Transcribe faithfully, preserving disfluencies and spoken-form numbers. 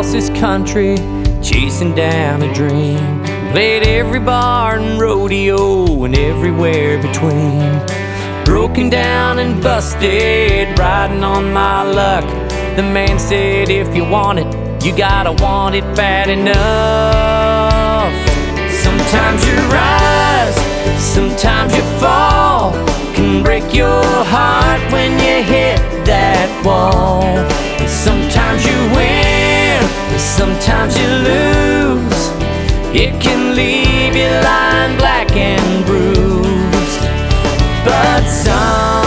across this country, chasing down a dream. Played every bar and rodeo and everywhere between. Broken down and busted, riding on my luck. The man said, if you want it, you gotta want it bad enough. Sometimes you rise, sometimes you fall. Can break your heart when you hit that wall. And sometimes you win, sometimes you lose. It can leave you lying black and bruised. But some